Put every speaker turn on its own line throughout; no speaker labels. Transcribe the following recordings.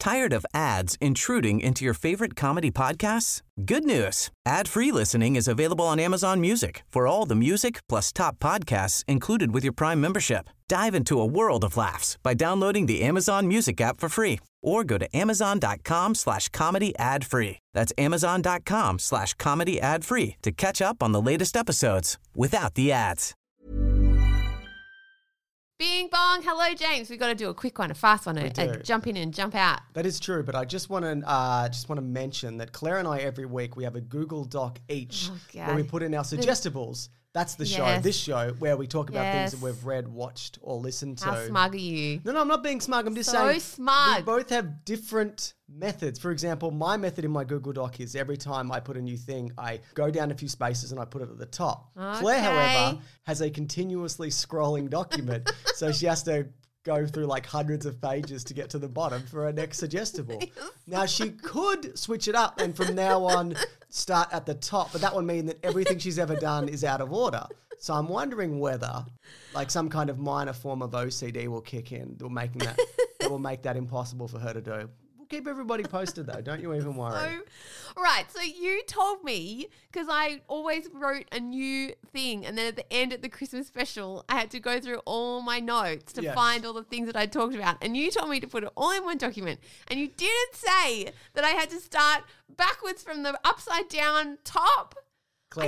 Tired of ads intruding into your favorite comedy podcasts? Good news. Ad-free listening is available on Amazon Music for all the music plus top podcasts included with your Prime membership. Dive into a world of laughs by downloading the Amazon Music app for free or go to amazon.com/comedy ad-free. That's amazon.com/comedy ad-free to catch up on the latest episodes without the ads.
Bing bong. Hello, James. We've got to do a quick one, a fast one, a jump in and jump out.
That is true, but I just want to mention that Claire and I every week we have a Google Doc each where we put in our suggestibles. That's the show, this show, where we talk about things that we've read, watched, or listened to.
How smug are you?
No, I'm not being smug. I'm just saying we both have different methods. For example, my method in my Google Doc is every time I put a new thing, I go down a few spaces and I put it at the top. Okay. Claire, however, has a continuously scrolling document, so she has to go through like hundreds of pages to get to the bottom for her next suggestible. Now, she could switch it up and from now on start at the top, but that would mean that everything she's ever done is out of order. So I'm wondering whether like some kind of minor form of OCD will kick in, that will make that impossible for her to do. We'll keep everybody posted though. Don't you even worry.
So you told me, because I always wrote a new thing, and then at the end of the Christmas special, I had to go through all my notes to find all the things that I talked about. And you told me to put it all in one document. And you didn't say that I had to start backwards from the upside down top. Claire,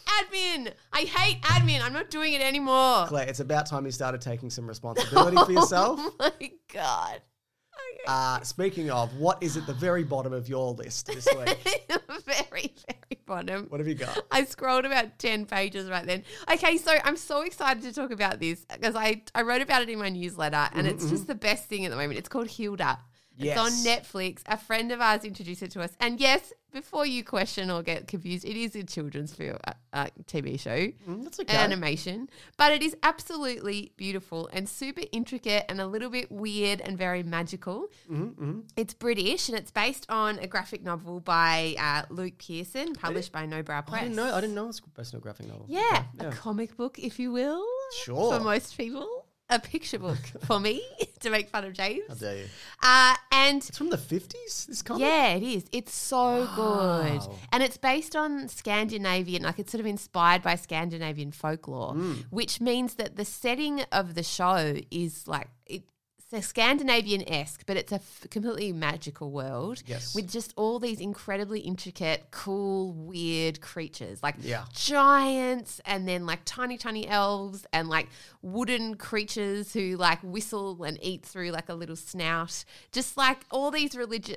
I hate admin. I'm not doing it anymore.
Claire, it's about time you started taking some responsibility for yourself.
Oh my God.
Speaking of, what is at the very bottom of your list this week?
Very, very bottom.
What have you got?
I scrolled about 10 pages right then. Okay, so I'm so excited to talk about this because I wrote about it in my newsletter and it's just the best thing at the moment. It's called Hilda. It's on Netflix. A friend of ours introduced it to us. And yes, before you question or get confused, it is a children's film, TV show.
That's okay.
Animation. But it is absolutely beautiful and super intricate and a little bit weird and very magical. It's British and it's based on a graphic novel by Luke Pearson, published by No Brow Press.
I didn't know it was based on a graphic novel.
Yeah, a comic book, if you will.
Sure.
For most people. A picture book for me to make fun of James.
How dare you?
And
it's from the 50s, this comic?
Yeah, it is. It's so good. And it's based on Scandinavian, like it's sort of inspired by Scandinavian folklore, which means that the setting of the show is like, it's Scandinavian-esque, but it's a completely magical world with just all these incredibly intricate, cool, weird creatures, like giants and then like tiny, tiny elves and like wooden creatures who like whistle and eat through like a little snout. Just like all these religious,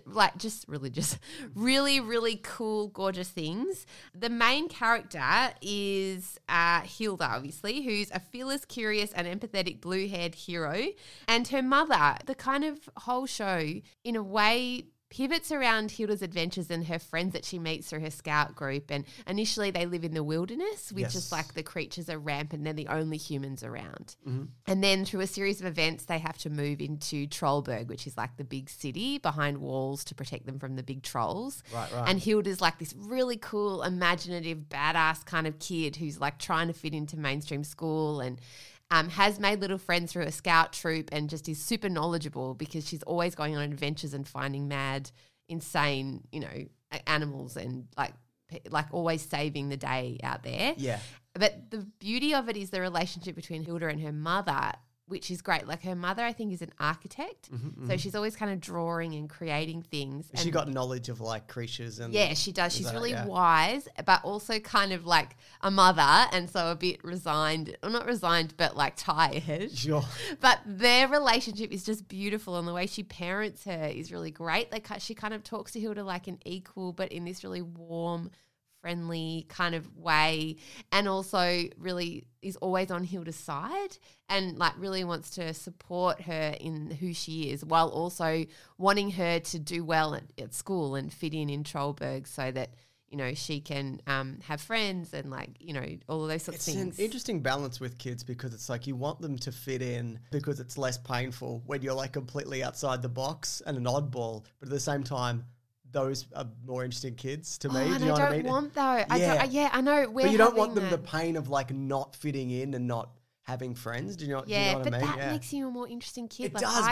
really, really cool, gorgeous things. The main character is Hilda, obviously, who's a fearless, curious and empathetic blue-haired hero. And her mother, the kind of whole show, in a way, pivots around Hilda's adventures and her friends that she meets through her scout group. And initially they live in the wilderness, which is like the creatures are rampant and they're the only humans around. And then through a series of events, they have to move into Trollberg, which is like the big city behind walls to protect them from the big trolls.
Right.
And Hilda's like this really cool, imaginative, badass kind of kid who's like trying to fit into mainstream school and has made little friends through a scout troop and just is super knowledgeable because she's always going on adventures and finding mad, insane, animals and like always saving the day out there.
Yeah.
But the beauty of it is the relationship between Hilda and her mother, which is great. Like her mother, I think, is an architect. So she's always kind of drawing and creating things.
She got knowledge of like creatures and...
Yeah, she does. She's really wise, but also kind of like a mother and so a bit resigned. Well, not resigned, but like tired.
Sure.
But their relationship is just beautiful and the way she parents her is really great. She kind of talks to Hilda like an equal, but in this really warm, friendly kind of way, and also really is always on Hilda's side and like really wants to support her in who she is while also wanting her to do well at school and fit in Trollberg so that she can have friends and all of those sorts of things.
It's an interesting balance with kids because it's like you want them to fit in because it's less painful when you're like completely outside the box and an oddball, but at the same time those are more interesting kids to me.
Do
you know what I mean?
I don't want though. I know.
But you don't want them the pain of like not fitting in and not having friends. Do you know what I mean?
But that makes you a more interesting kid.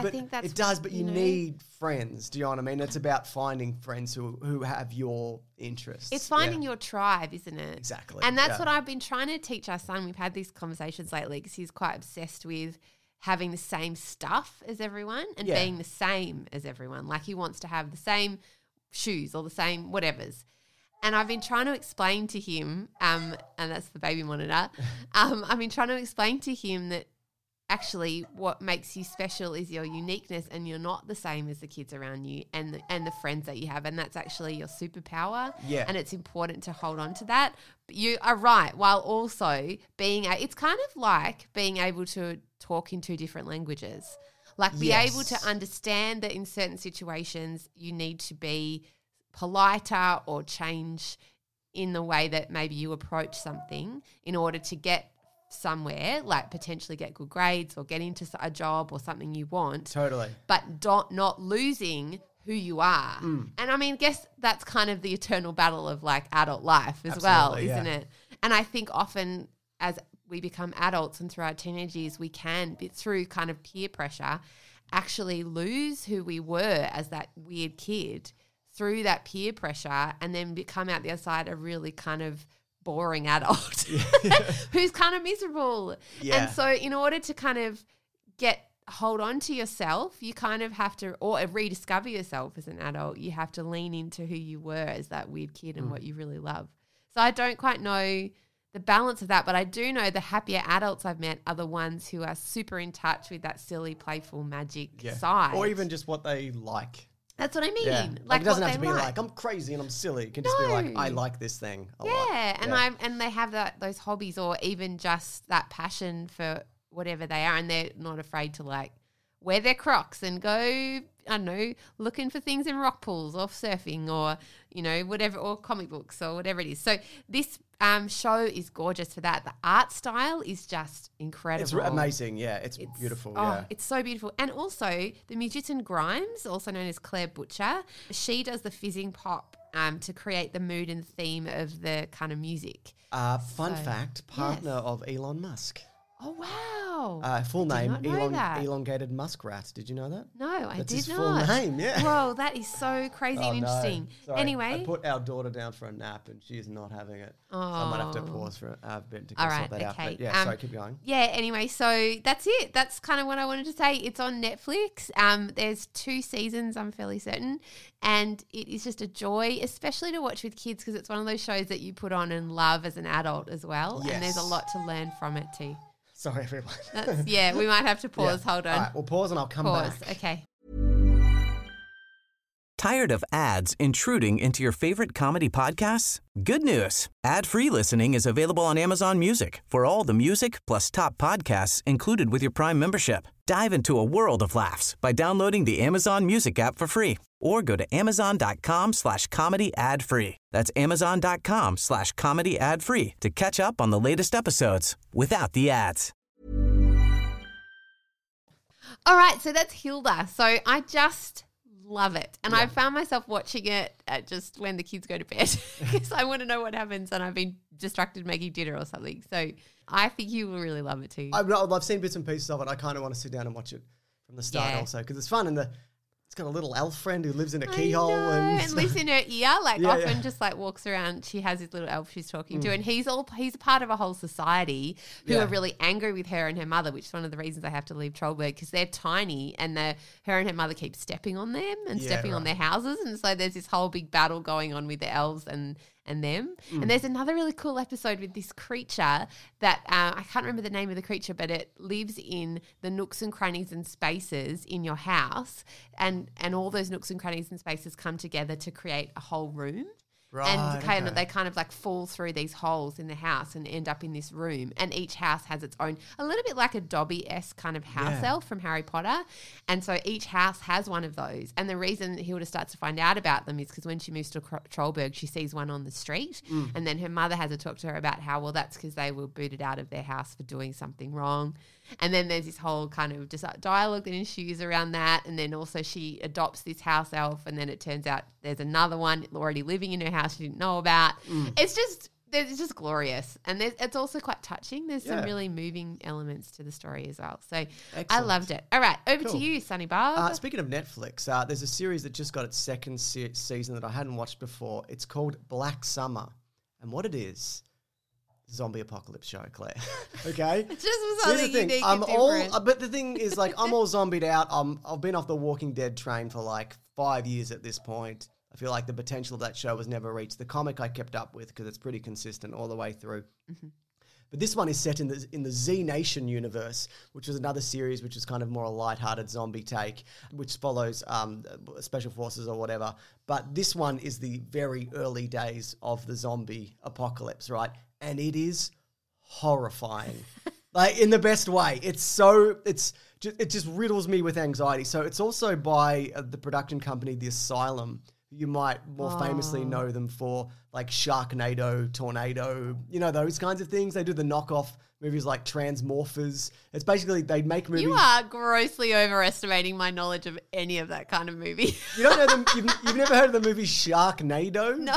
It does, but you need friends. Do you know what I mean? It's about finding friends who have your interests.
It's finding your tribe, isn't it?
Exactly.
And that's what I've been trying to teach our son. We've had these conversations lately because he's quite obsessed with having the same stuff as everyone and being the same as everyone. Like he wants to have the same shoes or the same whatevers. And I've been trying to explain to him, and that's the baby monitor, I've been trying to explain to him that actually what makes you special is your uniqueness and you're not the same as the kids around you and the friends that you have, and that's actually your superpower.
Yeah.
And it's important to hold on to that. But you are right, while also it's kind of like being able to talk in 2 different languages. Like be able to understand that in certain situations you need to be politer or change in the way that maybe you approach something in order to get somewhere, like potentially get good grades or get into a job or something you want.
Totally.
But not losing who you are. And I mean, I guess that's kind of the eternal battle of like adult life as well, isn't it? And I think often as we become adults and through our teenage years, we can, through kind of peer pressure, actually lose who we were as that weird kid through that peer pressure and then come out the other side a really kind of boring adult who's kind of miserable. Yeah. And so in order to kind of hold on to yourself, you kind of have to, or rediscover yourself as an adult, you have to lean into who you were as that weird kid and what you really love. So I don't quite know the balance of that, but I do know the happier adults I've met are the ones who are super in touch with that silly, playful magic side.
Or even just what they like.
That's what I mean.
Yeah. Like it doesn't have to be like I'm crazy and I'm silly. It can just be like I like this thing a lot.
And they have those hobbies or even just that passion for whatever they are, and they're not afraid to like wear their Crocs and go, I don't know, looking for things in rock pools or surfing or, you know, whatever, or comic books or whatever it is. So this show is gorgeous for that. The art style is just incredible.
It's amazing, yeah. It's beautiful, yeah.
It's so beautiful. And also the musician Grimes, also known as Claire Butcher, she does the fizzing pop to create the mood and theme of the kind of music.
Fun fact, partner of Elon Musk.
Oh, wow.
Full name, Elongated Muskrat. Did you know that?
No, I did not.
That's his full name, yeah.
Whoa, that is so crazy and interesting.
Sorry,
anyway.
I put our daughter down for a nap and she is not having it. So I might have to pause for a bit to sort that out. But yeah, sorry, keep going.
Yeah, anyway, so that's it. That's kind of what I wanted to say. It's on Netflix. There's 2 seasons, I'm fairly certain. And it is just a joy, especially to watch with kids because it's one of those shows that you put on and love as an adult as well. Yes. And there's a lot to learn from it too.
Sorry, everyone.
We might have to pause. Yeah. Hold on.
All right, we'll pause and I'll come back.
Okay.
Tired of ads intruding into your favorite comedy podcasts? Good news. Ad-free listening is available on Amazon Music for all the music plus top podcasts included with your Prime membership. Dive into a world of laughs by downloading the Amazon Music app for free or go to amazon.com/comedy ad-free. That's amazon.com/comedy ad-free to catch up on the latest episodes without the ads.
All right, so that's Hilda. So I just love it. And I found myself watching it just when the kids go to bed because I want to know what happens and I've been distracted making dinner or something. So I think you will really love it too.
I've seen bits and pieces of it. I kind of want to sit down and watch it from the start also because it's fun and it's got a little elf friend who lives in a keyhole and
lives in her ear. Often just like walks around. She has this little elf she's talking to, and he's a part of a whole society who are really angry with her and her mother, which is one of the reasons they have to leave Trollberg because they're tiny and her and her mother keep stepping on them and stepping on their houses, and so there's this whole big battle going on with the elves and them. And there's another really cool episode with this creature that I can't remember the name of the creature, but it lives in the nooks and crannies and spaces in your house, and all those nooks and crannies and spaces come together to create a whole room.
Right,
and they kind of like fall through these holes in the house and end up in this room. And each house has its own, a little bit like a Dobby-esque kind of house elf from Harry Potter. And so each house has one of those. And the reason Hilda starts to find out about them is because when she moves to Trollberg, she sees one on the street. And then her mother has to talk to her about how, well, that's because they were booted out of their house for doing something wrong. And then there's this whole kind of just dialogue that ensues around that. And then also she adopts this house elf, and then it turns out there's another one already living in her house she didn't know about. It's just, it's just glorious. And it's also quite touching. There's some really moving elements to the story as well. So excellent. I loved it. All right, over to you, Sunny Bob.
Speaking of Netflix, there's a series that just got its second season that I hadn't watched before. It's called Black Summer. And what it is, zombie apocalypse show, Claire. Okay?
It just was something unique and different.
But the thing is, like, I'm all zombied out. I've been off the Walking Dead train for like 5 years at this point. I feel like the potential of that show was never reached. The comic I kept up with because it's pretty consistent all the way through. Mm-hmm. But this one is set in the Z Nation universe, which is another series which is kind of more a lighthearted zombie take, which follows special forces or whatever. But this one is the very early days of the zombie apocalypse, right? And it is horrifying, like in the best way. It just riddles me with anxiety. So it's also by the production company, The Asylum. You might more famously know them for like Sharknado, Tornado, you know, those kinds of things. They do the knockoff movies like Transmorphers. It's basically they make movies.
You are grossly overestimating my knowledge of any of that kind of movie.
You don't know them? You've never heard of the movie Sharknado?
No.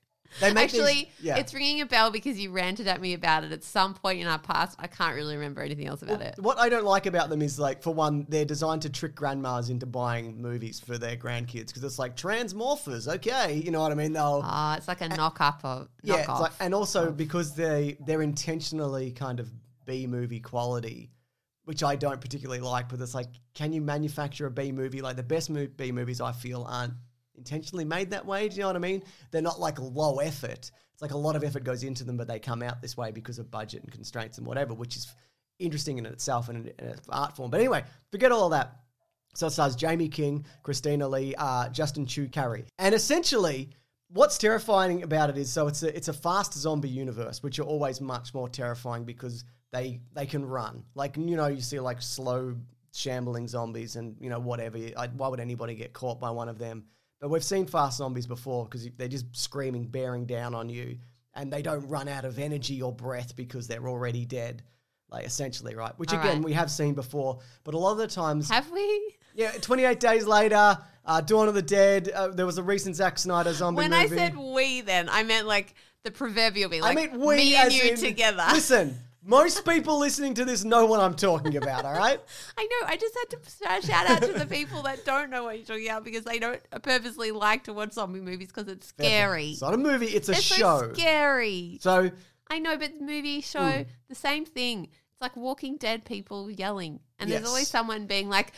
It's ringing a bell because you ranted at me about it at some point in our past. I can't really remember anything else about it.
What I don't like about them is, like, for one, they're designed to trick grandmas into buying movies for their grandkids because it's like Transmorphers, okay, you know what I mean?
It's like a knockoff.
Yeah, it's like, and also because they're intentionally kind of B movie quality, which I don't particularly like. But it's like, can you manufacture a B movie? Like the best B movies I feel aren't intentionally made that way. Do you know what I mean? They're not like low effort. It's like a lot of effort goes into them, but they come out this way because of budget and constraints and whatever, which is interesting in itself and in an art form. But anyway, forget all of that. So it stars Jamie King, Christina Lee, Justin Chu Carey. And essentially, what's terrifying about it is, so it's a fast zombie universe, which are always much more terrifying because they can run. Like, you know, you see like slow shambling zombies and, you know, whatever. Why would anybody get caught by one of them? But we've seen fast zombies before because they're just screaming, bearing down on you, and they don't run out of energy or breath because they're already dead, like essentially, right? Which, again, we have seen before. But a lot of the times...
Have we?
Yeah, 28 Days Later, Dawn of the Dead, there was a recent Zack Snyder zombie movie.
When I said we then, I meant like the proverbial me, like
I meant we
me and you together.
Listen... Most people listening to this know what I'm talking about, all right?
I know. I just had to shout out to the people that don't know what you're talking about because they don't purposely like to watch zombie movies because it's scary.
It's not a movie, it's a show.
So scary.
So
I know, but movie, show, the same thing. It's like Walking Dead people yelling. And there's always someone being like,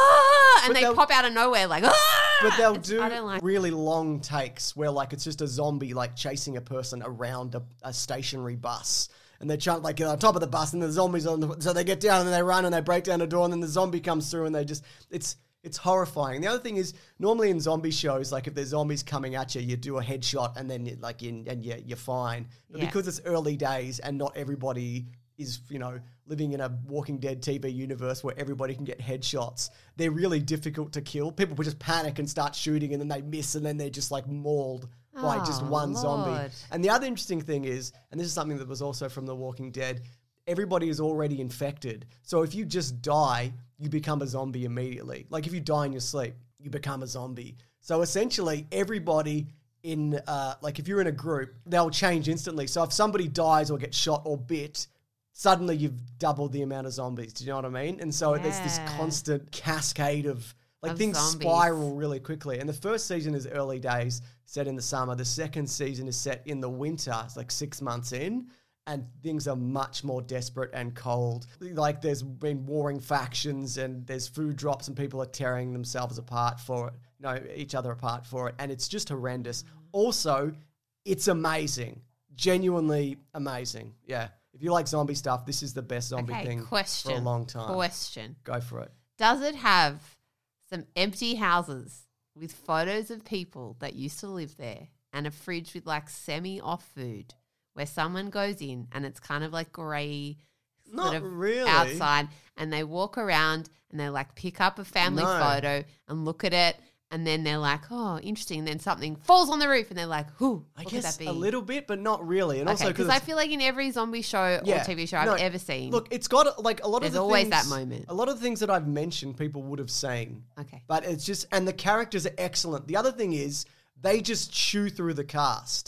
ah! And they pop out of nowhere like, ah!
But they'll do really long takes where like it's just a zombie like chasing a person around a stationary bus. And they're trying to like get on top of the bus and the zombies so they get down and they run and they break down a door and then the zombie comes through and they just, it's horrifying. The other thing is normally in zombie shows, like if there's zombies coming at you, you do a headshot and then you're fine. But because it's early days and not everybody is, you know, living in a Walking Dead TV universe where everybody can get headshots, they're really difficult to kill. People will just panic and start shooting and then they miss and then they're just like mauled by just one zombie. And the other interesting thing is, and this is something that was also from The Walking Dead, everybody is already infected. So if you just die, you become a zombie immediately. Like if you die in your sleep, you become a zombie. So essentially everybody in, like if you're in a group, they'll change instantly. So if somebody dies or gets shot or bit, suddenly you've doubled the amount of zombies. Do you know what I mean? And so there's this constant cascade of things zombies spiral really quickly. And the first season is early days, set in the summer. The second season is set in the winter. It's like 6 months in. And things are much more desperate and cold. Like there's been warring factions and there's food drops and people are tearing themselves apart for it. Each other apart for it. And it's just horrendous. Also, it's amazing. Genuinely amazing. Yeah. If you like zombie stuff, this is the best zombie thing for a long time.
Question.
Go for it.
Does it have some empty houses with photos of people that used to live there and a fridge with like semi-off food where someone goes in and it's kind of like grey
sort of really
outside and they walk around and they like pick up a family photo and look at it and then they're like, oh, interesting. And then something falls on the roof and they're like, who?
I guess could that be? A little bit, but not really. And also
because I feel like in every zombie show or TV show I've ever seen.
Look, it's got like a lot of the things.
There's always that moment.
A lot of the things that I've mentioned people would have seen.
Okay.
But it's just, and the characters are excellent. The other thing is they just chew through the cast.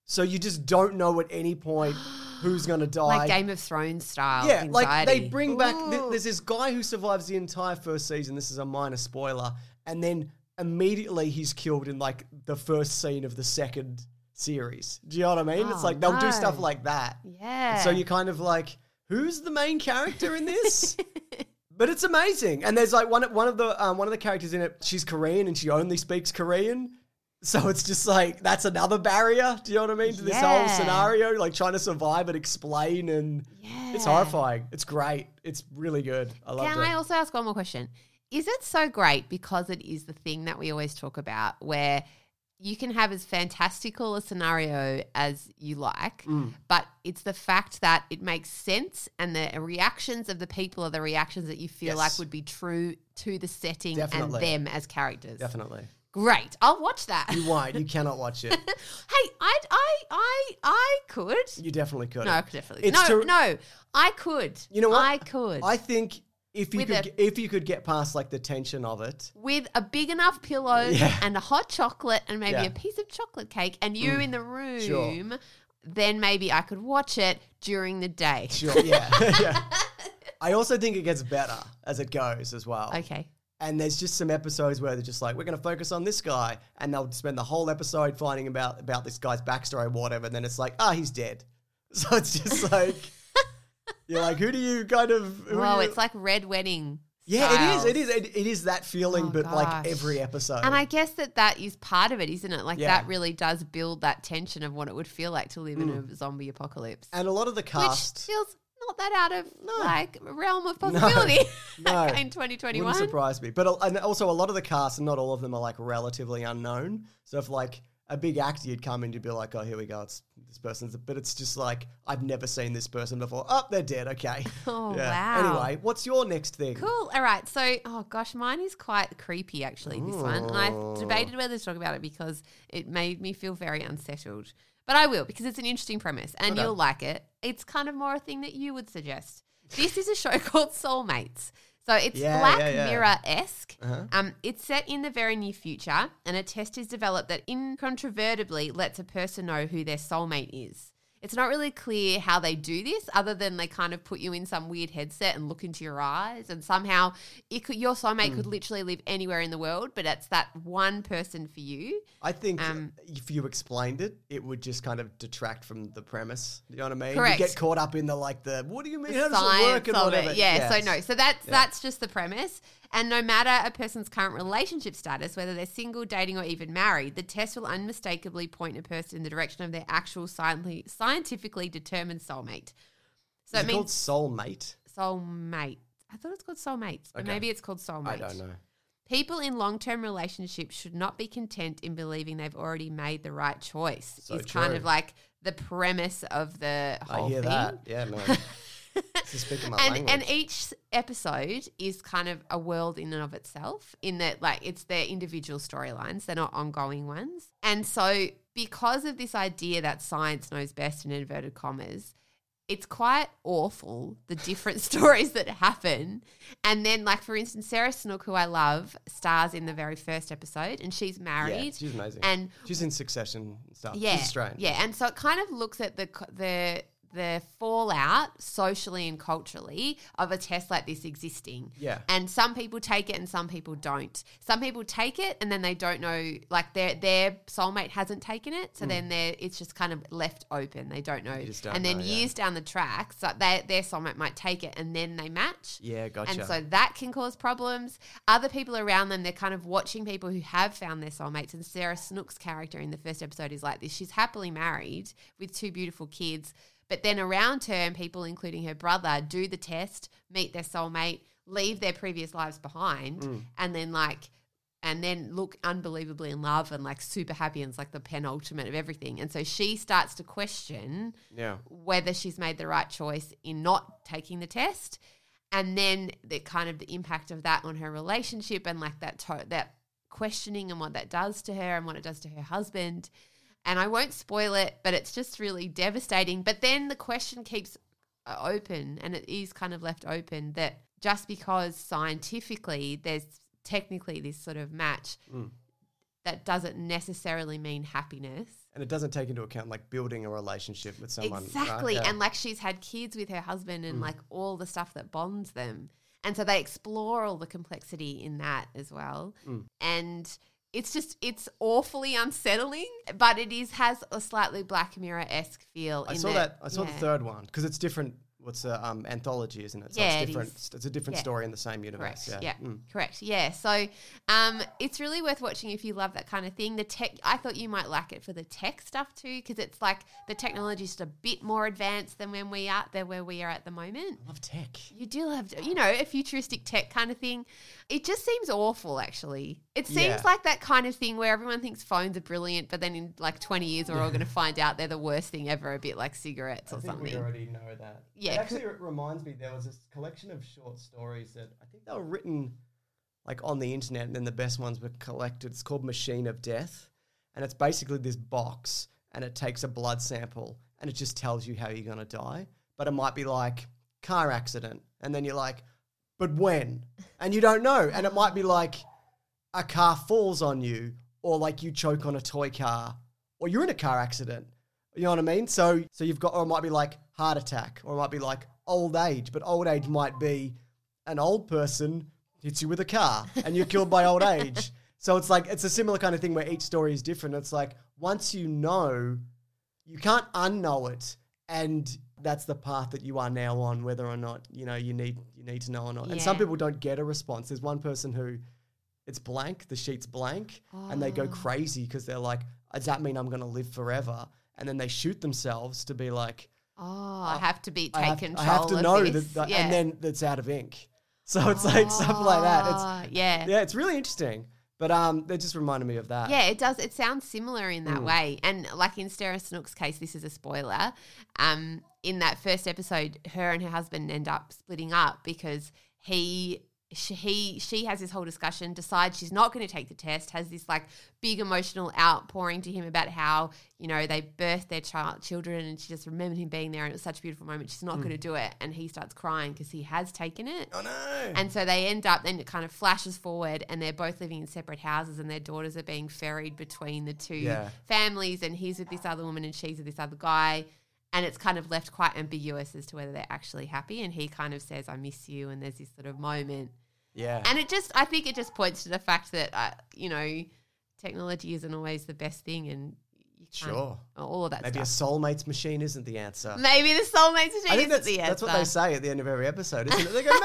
So you just don't know at any point who's going to die.
Like Game of Thrones style.
Yeah,
anxiety.
like they bring back, there's this guy who survives the entire first season. This is a minor spoiler. And then immediately he's killed in like the first scene of the second series. Do you know what I mean? It's like they'll do stuff like that.
Yeah.
And so you're kind of like, who's the main character in this? But it's amazing. And there's like one of the characters in it, she's Korean and she only speaks Korean. So it's just like, that's another barrier, do you know what I mean, to this whole scenario, like trying to survive and explain, and it's horrifying. It's great. It's really good. I love it.
Can I also ask one more question? Is it so great because it is the thing that we always talk about where you can have as fantastical a scenario as you like, but it's the fact that it makes sense and the reactions of the people are the reactions that you feel like would be true to the setting and them as characters.
Definitely.
Great. I'll watch that.
You won't. You cannot watch it.
Hey, I could.
You definitely could.
No, definitely. No, I could.
You know what?
I could.
I think if you could get past like the tension of it.
With a big enough pillow and a hot chocolate and maybe a piece of chocolate cake and you in the room, then maybe I could watch it during the day.
Sure, yeah. I also think it gets better as it goes as well.
Okay.
And there's just some episodes where they're just like, we're going to focus on this guy. And they'll spend the whole episode finding about this guy's backstory or whatever. And then it's like, he's dead. So it's just like, you're like, who do you kind of...
It's like Red Wedding.
Yeah, it is. It is that feeling, like every episode.
And I guess that is part of it, isn't it? Like that really does build that tension of what it would feel like to live in a zombie apocalypse.
And a lot of the cast...
Which feels... not that out of like realm of possibility
no.
in 2021.
Wouldn't surprise me. But and also a lot of the cast, and not all of them are like relatively unknown. So if like a big actor, you'd come in, you'd be like, oh, here we go, it's this person's. But it's just like, I've never seen this person before. Oh, they're dead. Okay.
Oh, wow.
Anyway, what's your next thing?
Cool. All right. So, oh gosh, mine is quite creepy actually, this one. And I've debated whether to talk about it because it made me feel very unsettled. But I will, because it's an interesting premise and you'll like it. It's kind of more a thing that you would suggest. This is a show called Soulmates. So it's Black Mirror-esque. It's set in the very near future and a test is developed that incontrovertibly lets a person know who their soulmate is. It's not really clear how they do this other than they kind of put you in some weird headset and look into your eyes and somehow your soulmate could literally live anywhere in the world, but it's that one person for you.
I think if you explained it, it would just kind of detract from the premise. You know what I mean?
Correct.
You get caught up in what do you mean? How does it work and whatever?
So that's just the premise. And no matter a person's current relationship status, whether they're single, dating, or even married, the test will unmistakably point a person in the direction of their actual scientifically determined soulmate. So
it means called soulmate?
Soulmate. I thought it's called soulmates, but maybe it's called soulmate.
I don't know.
People in long-term relationships should not be content in believing they've already made the right choice.
So
it's kind of like the premise of the whole thing.
I hear that. Yeah, man.
And each episode is kind of a world in and of itself in that like it's their individual storylines. They're not ongoing ones. And so because of this idea that science knows best in inverted commas, it's quite awful, the different stories that happen. And then like, for instance, Sarah Snook, who I love, stars in the very first episode and she's married.
Yeah, she's amazing.
And
she's in Succession and stuff.
Yeah.
She's strange.
Yeah. And so it kind of looks at the fallout socially and culturally of a test like this existing.
Yeah.
And some people take it and some people don't. Some people take it and then they don't know, like their soulmate hasn't taken it. So then it's just kind of left open. They don't know. And then years down the track, so their soulmate might take it and then they match.
Yeah, gotcha.
And so that can cause problems. Other people around them, they're kind of watching people who have found their soulmates. And Sarah Snook's character in the first episode is like this. She's happily married with 2 beautiful kids. But then around her and people, including her brother, do the test, meet their soulmate, leave their previous lives behind, and then look unbelievably in love and like super happy, and it's like the penultimate of everything. And so she starts to question whether she's made the right choice in not taking the test, and then the kind of the impact of that on her relationship and like that questioning and what that does to her and what it does to her husband. And I won't spoil it, but it's just really devastating. But then the question keeps open, and it is kind of left open, that just because scientifically there's technically this sort of match, that doesn't necessarily mean happiness.
And it doesn't take into account like building a relationship with someone.
Exactly.
Right? Yeah.
And like she's had kids with her husband and like all the stuff that bonds them. And so they explore all the complexity in that as well. And it's awfully unsettling, but has a slightly Black Mirror-esque feel.
I saw the third one because it's different. What's the anthology, isn't it? So
yeah,
it's different. It's a different story in the same universe.
Correct.
Yeah,
correct. Yeah. So it's really worth watching if you love that kind of thing. The tech, I thought you might like it for the tech stuff too, because it's like the technology is just a bit more advanced than where we are at the moment.
I love tech.
You do love, a futuristic tech kind of thing. It just seems awful, actually. It seems like that kind of thing where everyone thinks phones are brilliant, but then in like 20 years we're all going to find out they're the worst thing ever, a bit like cigarettes or something.
We already know that.
Yeah.
It actually reminds me, there was this collection of short stories that I think they were written like on the internet, and then the best ones were collected. It's called Machine of Death, and it's basically this box, and it takes a blood sample, and it just tells you how you're going to die. But it might be like car accident, and then you're like, but when? And you don't know. And it might be like a car falls on you, or like you choke on a toy car, or you're in a car accident. You know what I mean? So you've got, or it might be like heart attack, or it might be like old age, but old age might be an old person hits you with a car and you're killed by old age. So it's like, it's a similar kind of thing where each story is different. It's like, once you know, you can't unknow it. And that's the path that you are now on, whether or not, you need to know or not. Yeah. And some people don't get a response. There's one person who it's blank, the sheet's blank, and they go crazy because they're like, does that mean I'm going to live forever? And then they shoot themselves to be like,
I have to take control.
I have to know
this.
that, and then it's out of ink. So it's like something like that. It's really interesting. But they just reminded me of that.
Yeah, it does. It sounds similar in that way. And like in Sarah Snook's case, this is a spoiler. In that first episode, her and her husband end up splitting up because she has this whole discussion, decides she's not going to take the test, has this like big emotional outpouring to him about how, they birthed their children, and she just remembered him being there and it was such a beautiful moment. She's not going to do it. And he starts crying because he has taken it.
Oh no.
And so they end up, then it kind of flashes forward and they're both living in separate houses and their daughters are being ferried between the two families, and he's with this other woman and she's with this other guy. And it's kind of left quite ambiguous as to whether they're actually happy. And he kind of says, I miss you. And there's this sort of moment.
Yeah.
And I think it just points to the fact that, technology isn't always the best thing. And you can't, all of that
Maybe
stuff.
a soulmates machine isn't the answer.
Maybe the soulmates machine isn't the answer.
That's what they say at the end of every episode, isn't it? They go,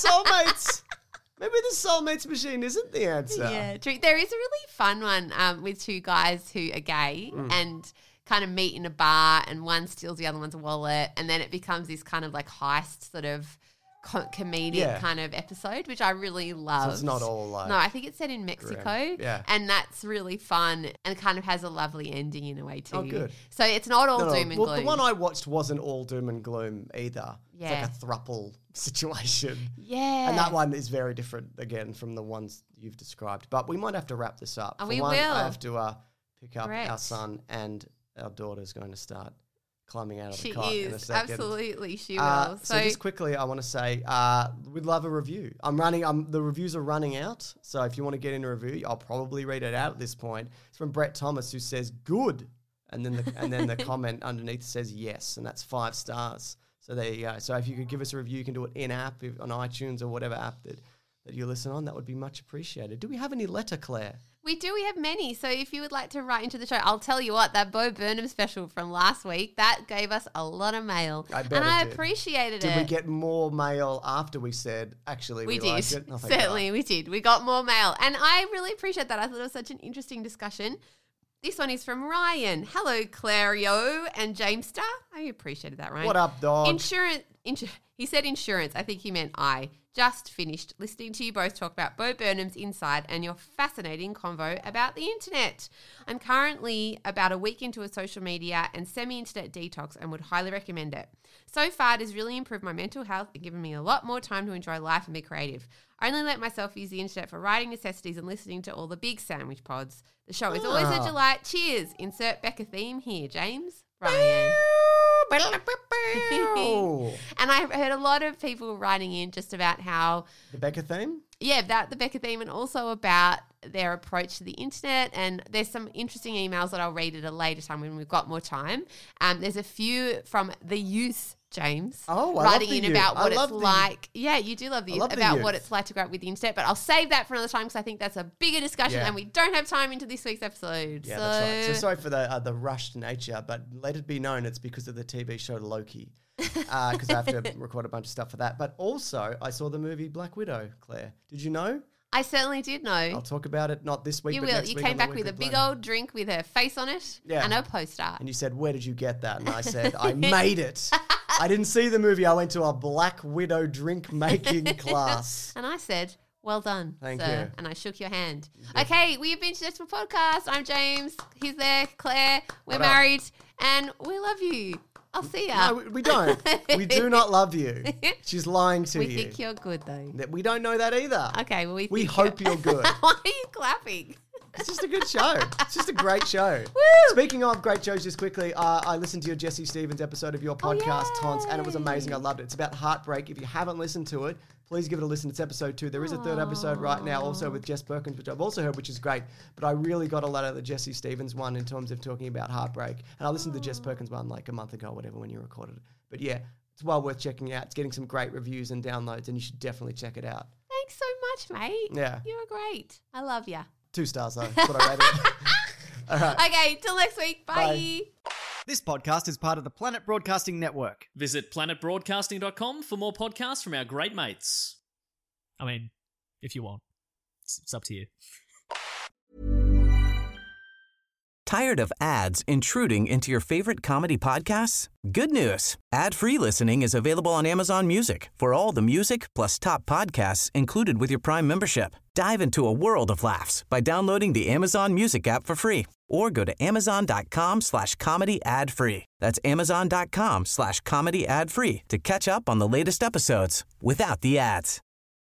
maybe the soulmates machine isn't the answer.
Yeah, true. There is a really fun one with two guys who are gay and kind of meet in a bar, and one steals the other one's wallet, and then it becomes this kind of like heist sort of comedic kind of episode, which I really love.
So it's not all like...
No, I think it's set in Mexico.
Yeah.
And that's really fun and kind of has a lovely ending in a way too.
Oh, good.
So it's not all doom and gloom.
The one I watched wasn't all doom and gloom either.
Yeah.
It's like a throuple situation.
Yeah.
And that one is very different, again, from the ones you've described. But we might have to wrap this up.
We will.
I have to pick up our son, and our daughter's going to start climbing out of the cot in a second.
Absolutely, she will.
So just quickly, I want to say we'd love a review. The reviews are running out, so if you want to get in a review, I'll probably read it out at this point. It's from Brett Thomas, who says good, and then the comment underneath says yes, and that's 5 stars. So there you go. So if you could give us a review, you can do it in-app, on iTunes or whatever app that you listen on. That would be much appreciated. Do we have any letter, Claire?
We do. We have many. So if you would like to write into the show, I'll tell you what, that Bo Burnham special from last week, that gave us a lot of mail. I appreciated it.
Did we get more mail after we said, actually, we liked it?
Oh, certainly we did. We got more mail. And I really appreciate that. I thought it was such an interesting discussion. This one is from Ryan. Hello, Clario and Jamester. I appreciated that, Ryan.
What up, dog?
He said insurance. I think he meant I. Just finished listening to you both talk about Bo Burnham's Inside and your fascinating convo about the internet. I'm currently about a week into a social media and semi-internet detox and would highly recommend it. So far, it has really improved my mental health and given me a lot more time to enjoy life and be creative. I only let myself use the internet for writing necessities and listening to all the big sandwich pods. The show is always a delight. Cheers. Insert Becca theme here, James. Ryan. And I heard a lot of people writing in just about how...
The Becca theme?
about the Becca theme and also about their approach to the internet. And there's some interesting emails that I'll read at a later time when we've got more time. There's a few from the youth, James, writing in about what it's like. Yeah, you do love the youth, about what it's like to grow up with the internet. But I'll save that for another time because I think that's a bigger discussion and we don't have time into this week's episode.
Yeah, that's right. So sorry for the rushed nature, but let it be known it's because of the TV show Loki. Because I have to record a bunch of stuff for that. But also, I saw the movie Black Widow, Claire. Did you know?
I certainly did know.
I'll talk about it, not this week, but next week.
You came back with a big old drink with her face on it and a poster.
And you said, where did you get that? And I said, I made it. I didn't see the movie. I went to a Black Widow drink making class.
And I said, well done,
Thank
sir.
you.
And I shook your hand. Okay, we have been to Desperate Podcast. I'm James. He's there, Claire. We're married and we love you. I'll see ya.
No, we don't. We do not love you. She's lying to you.
We think you're good, though.
We don't know that either.
Okay, well,
we hope you're good.
Why are you clapping?
It's just a good show. It's just a great show.
Woo!
Speaking of great shows, just quickly, I listened to your Jesse Stevens episode of your podcast, Taunts, and it was amazing. I loved it. It's about heartbreak. If you haven't listened to it, please give it a listen. It's episode 2. There is a third episode right now, also with Jess Perkins, which I've also heard, which is great. But I really got a lot out of the Jesse Stevens one in terms of talking about heartbreak. And I listened to the Jess Perkins one like a month ago or whatever when you recorded it. But yeah, it's well worth checking out. It's getting some great reviews and downloads, and you should definitely check it out.
Thanks so much, mate.
Yeah.
You were great. I love you.
2 stars, though. That's what I rated it. All right.
Okay, till next week. Bye.
This podcast is part of the Planet Broadcasting Network.
Visit planetbroadcasting.com for more podcasts from our great mates. I mean, if you want. It's up to you.
Tired of ads intruding into your favorite comedy podcasts? Good news. Ad-free listening is available on Amazon Music for all the music plus top podcasts included with your Prime membership. Dive into a world of laughs by downloading the Amazon Music app for free or go to amazon.com/comedy ad-free. That's amazon.com/comedy ad-free to catch up on the latest episodes without the ads.